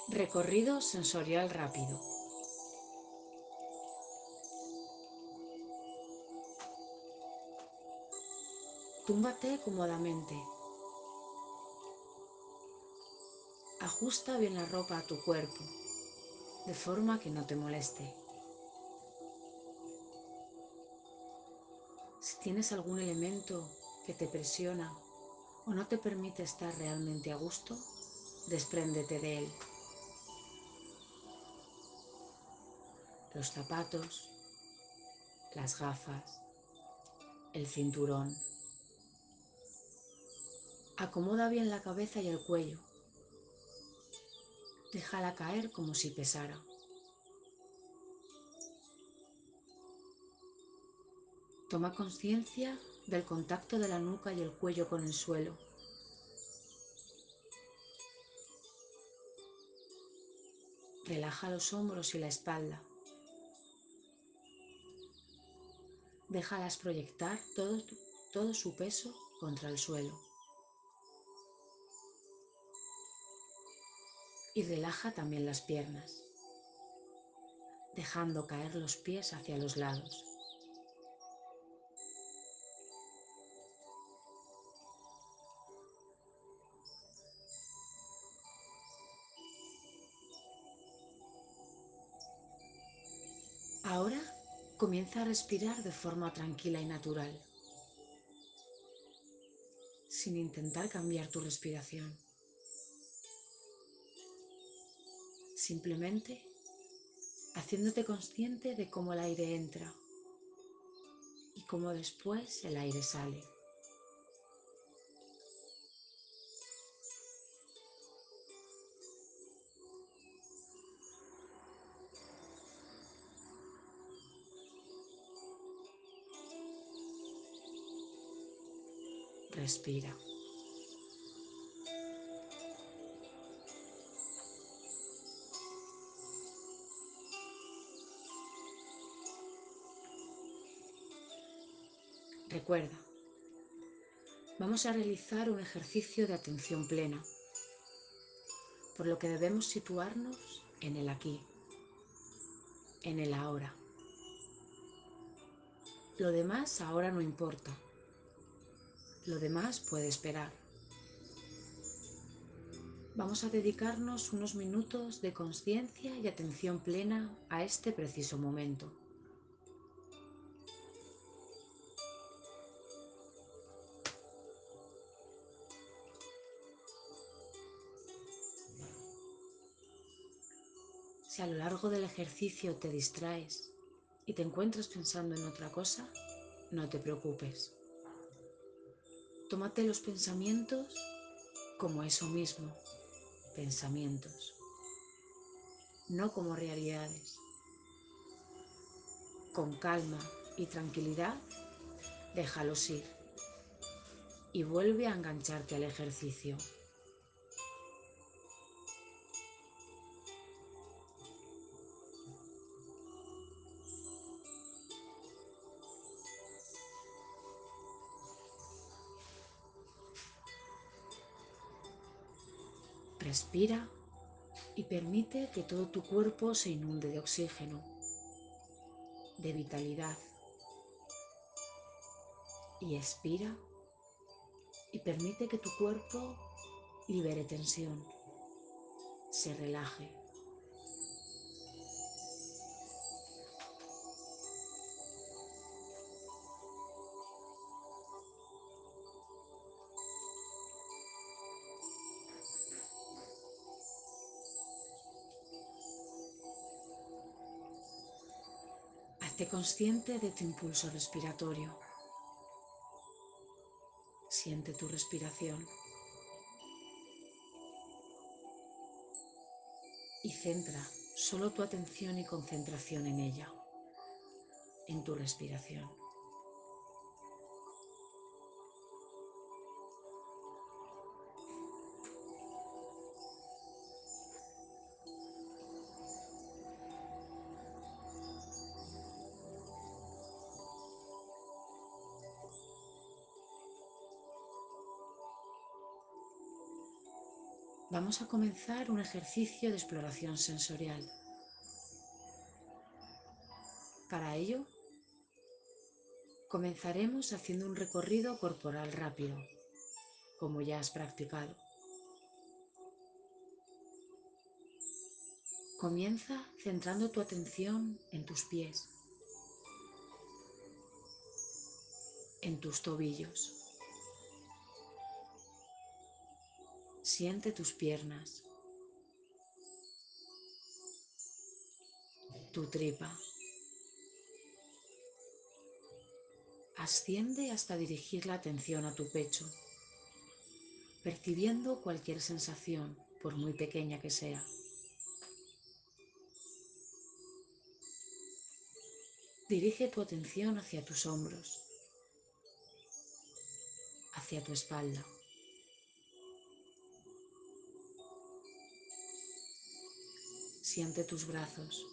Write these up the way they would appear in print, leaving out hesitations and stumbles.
Recorrido sensorial rápido. Túmbate cómodamente. Ajusta bien la ropa a tu cuerpo, de forma que no te moleste. Si tienes algún elemento que te presiona o no te permite estar realmente a gusto, despréndete de él. Los zapatos, las gafas, el cinturón. Acomoda bien la cabeza y el cuello. Déjala caer como si pesara. Toma conciencia del contacto de la nuca y el cuello con el suelo. Relaja los hombros y la espalda. Déjalas proyectar todo su peso contra el suelo. Y relaja también las piernas, dejando caer los pies hacia los lados. Ahora comienza a respirar de forma tranquila y natural, sin intentar cambiar tu respiración. Simplemente haciéndote consciente de cómo el aire entra y cómo después el aire sale. Respira. Recuerda, vamos a realizar un ejercicio de atención plena, por lo que debemos situarnos en el aquí, en el ahora. Lo demás ahora no importa. Lo demás puede esperar. Vamos a dedicarnos unos minutos de conciencia y atención plena a este preciso momento. Si a lo largo del ejercicio te distraes y te encuentras pensando en otra cosa, no te preocupes. Tómate los pensamientos como eso mismo, pensamientos, no como realidades. Con calma y tranquilidad, déjalos ir y vuelve a engancharte al ejercicio. Respira y permite que todo tu cuerpo se inunde de oxígeno, de vitalidad. Y expira y permite que tu cuerpo libere tensión, se relaje. Hazte consciente de tu impulso respiratorio. Siente tu respiración y centra solo tu atención y concentración en ella, en tu respiración. Vamos a comenzar un ejercicio de exploración sensorial. Para ello, comenzaremos haciendo un recorrido corporal rápido, como ya has practicado. Comienza centrando tu atención en tus pies, en tus tobillos. Siente tus piernas, tu tripa. Asciende hasta dirigir la atención a tu pecho, percibiendo cualquier sensación, por muy pequeña que sea. Dirige tu atención hacia tus hombros, hacia tu espalda. Siente tus brazos,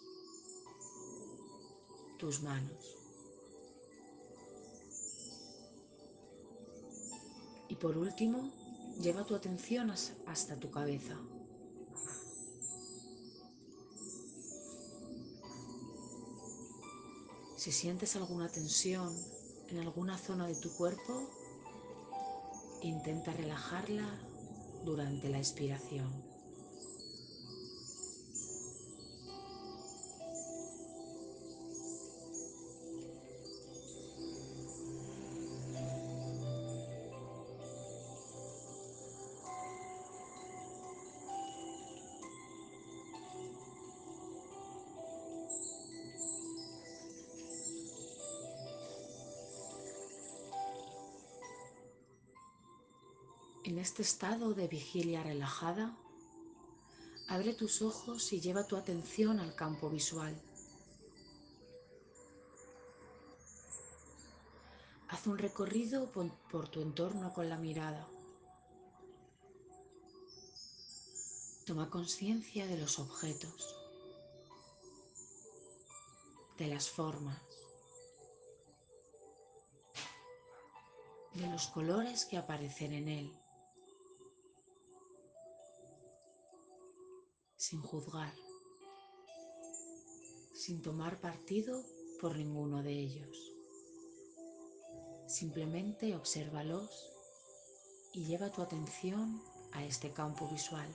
tus manos. Y por último, lleva tu atención hasta tu cabeza. Si sientes alguna tensión en alguna zona de tu cuerpo, intenta relajarla durante la expiración. En este estado de vigilia relajada, abre tus ojos y lleva tu atención al campo visual. Haz un recorrido por tu entorno con la mirada. Toma conciencia de los objetos, de las formas, de los colores que aparecen en él, sin juzgar, sin tomar partido por ninguno de ellos. Simplemente obsérvalos y lleva tu atención a este campo visual.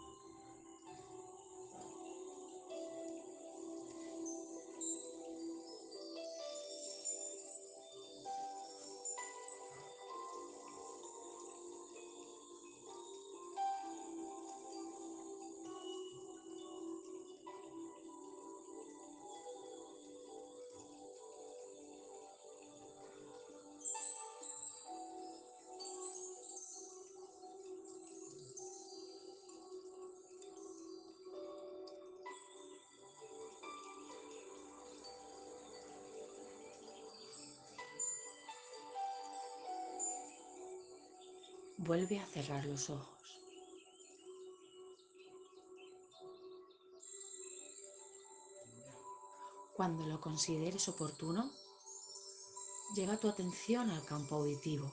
Vuelve a cerrar los ojos. Cuando lo consideres oportuno, lleva tu atención al campo auditivo.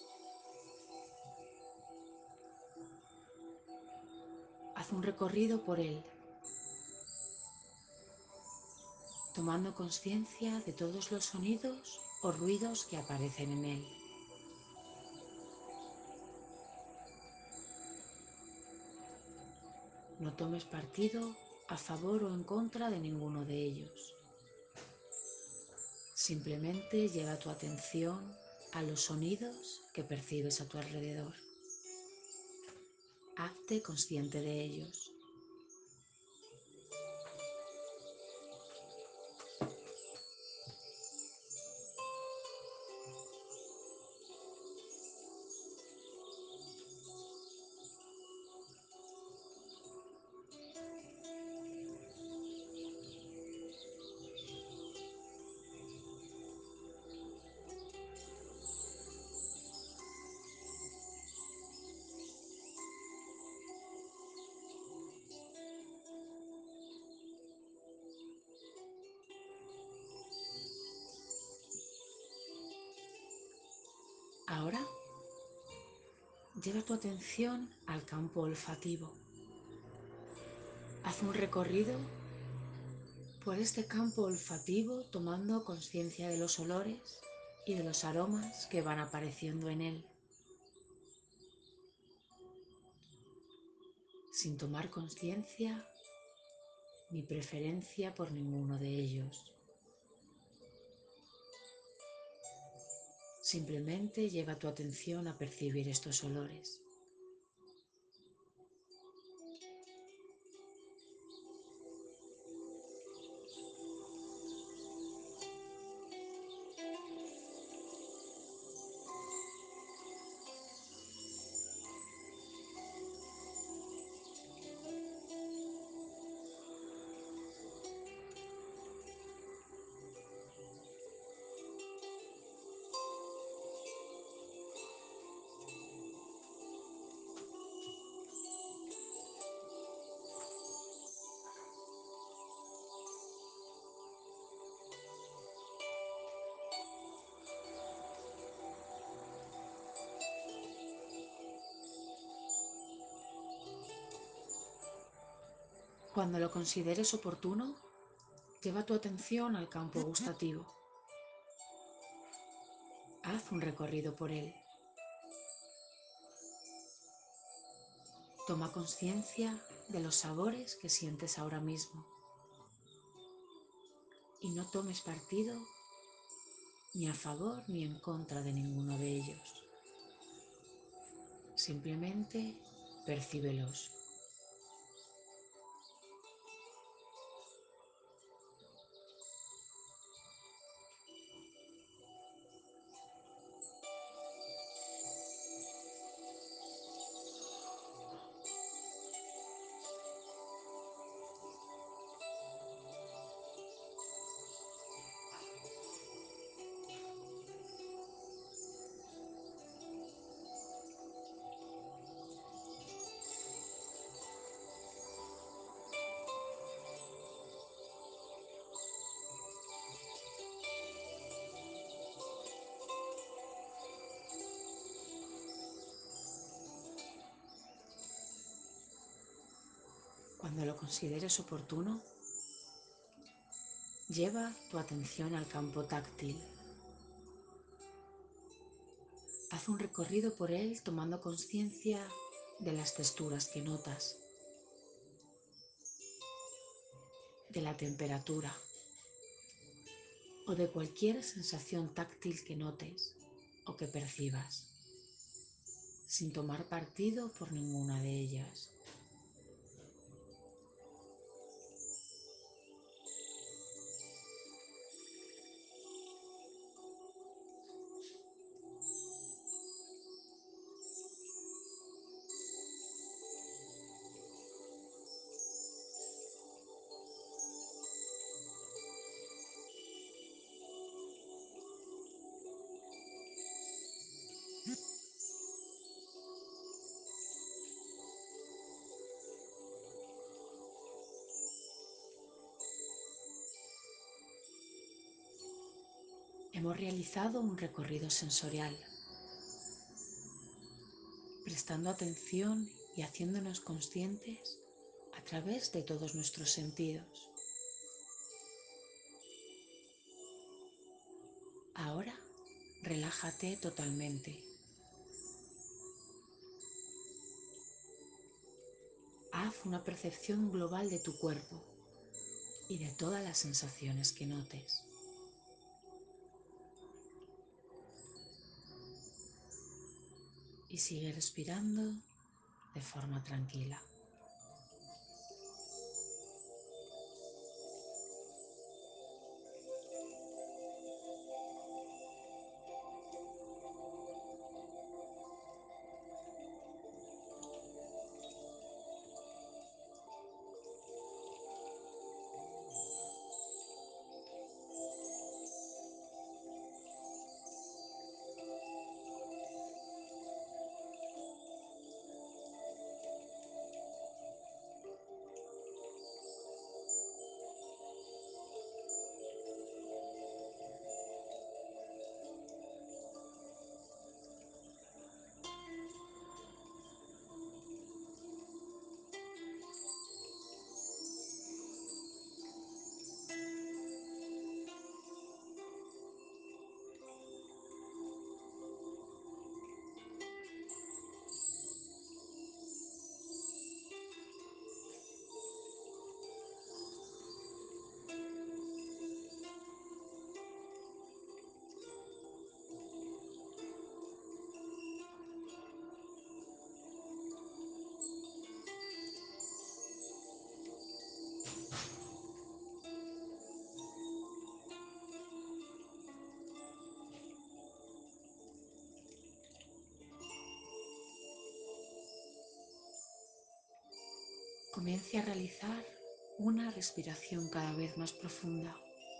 Haz un recorrido por él, tomando conciencia de todos los sonidos o ruidos que aparecen en él. No tomes partido a favor o en contra de ninguno de ellos. Simplemente lleva tu atención a los sonidos que percibes a tu alrededor. Hazte consciente de ellos. Ahora Lleva tu atención al campo olfativo. Haz un recorrido por este campo olfativo tomando conciencia de los olores y de los aromas que van apareciendo en él, sin tomar conciencia ni preferencia por ninguno de ellos. Simplemente lleva tu atención a percibir estos olores. Cuando lo consideres oportuno, lleva tu atención al campo gustativo. Haz un recorrido por él. Toma conciencia de los sabores que sientes ahora mismo y no tomes partido ni a favor ni en contra de ninguno de ellos. Simplemente percíbelos. Cuando lo consideres oportuno, lleva tu atención al campo táctil. Haz un recorrido por él tomando conciencia de las texturas que notas, de la temperatura o de cualquier sensación táctil que notes o que percibas, sin tomar partido por ninguna de ellas. Hemos realizado un recorrido sensorial, prestando atención y haciéndonos conscientes a través de todos nuestros sentidos. Ahora, relájate totalmente. Haz una percepción global de tu cuerpo y de todas las sensaciones que notes. Y sigue respirando de forma tranquila. comience a realizar una respiración cada vez más profunda.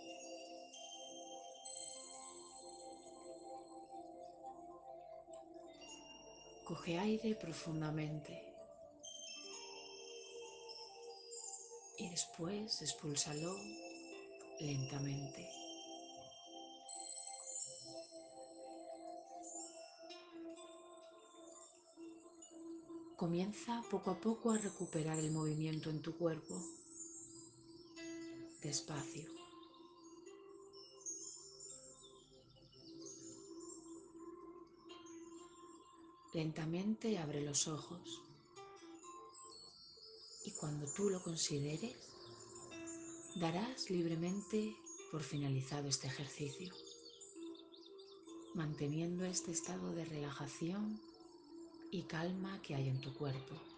Coge aire profundamente y después expúlsalo lentamente. Comienza poco a poco a recuperar el movimiento en tu cuerpo, despacio. Lentamente abre los ojos y cuando tú lo consideres, darás libremente por finalizado este ejercicio, manteniendo este estado de relajación y calma que hay en tu cuerpo.